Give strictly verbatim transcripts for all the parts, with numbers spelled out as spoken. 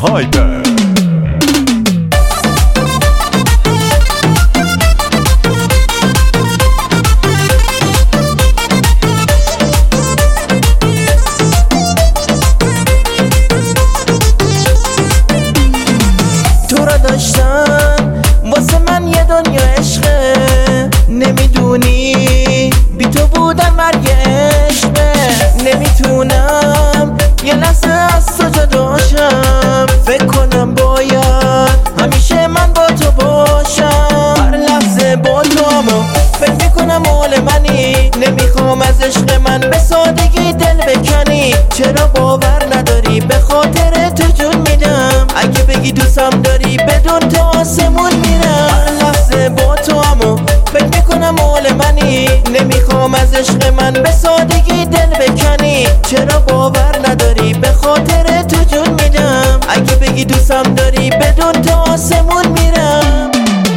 هایپر. تو را داشتم واسه من یه دنیا عشقه، نمیدونی بی تو بودن مرگ عشقه. نمیتونم یه لحظه از تو جدا شم، فکر کنم باید همیشه من با تو باشم. هر لحظه با تو اما فکر میکنم مال منی، نمیخوام از عشق من به سادگی دل بکنی. چرا باور نداری به خاطر تو جون میدم، اگه بگی دوستم داری بدون تو آسمون میرم. هر لحظه با تو اما فکر میکنم مال منی، نمیخوام از عشق من به سادگی دل بکنی. چرا باور نداری به خاطر تو جون میدم، اگه بگی دوستم داری بدون تو آسمون میرم.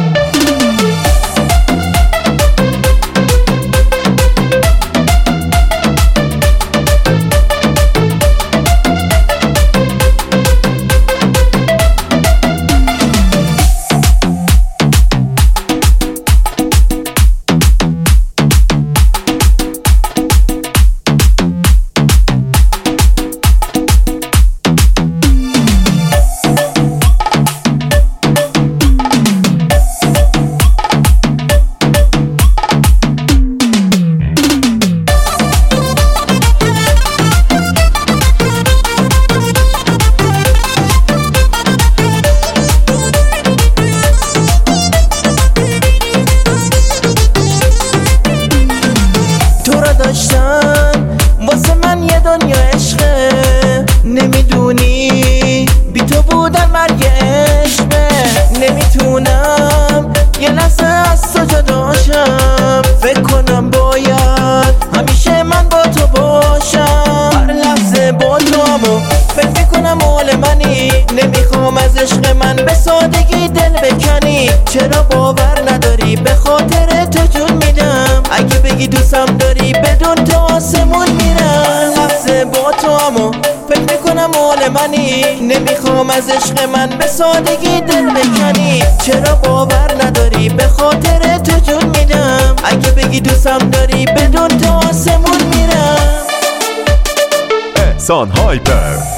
داشتم واسه من یه دنیا عشقه، نمیدونی بی تو بودن مرگ عشقه. نمیتونم یه لحظه از تو جدا شم، فکر کنم باید همیشه من با تو باشم. هر لحظه با تو اما فکر میکنم مال منی، نمیخوام از عشق من به سادگی دل بکنی. چرا باور نداری به خاطر تو جون میدم، اگه بگی دوستم داری بدون تو آسمون میرم. لحظه با تو اما فکر میکنم مال منی، نمیخوام از عشق من به سادگی دل بکنی. چرا باور نداری به خاطر تو جون میدم، اگه بگی دوستم داری بدون تو آسمون میرم. احسان هایپر.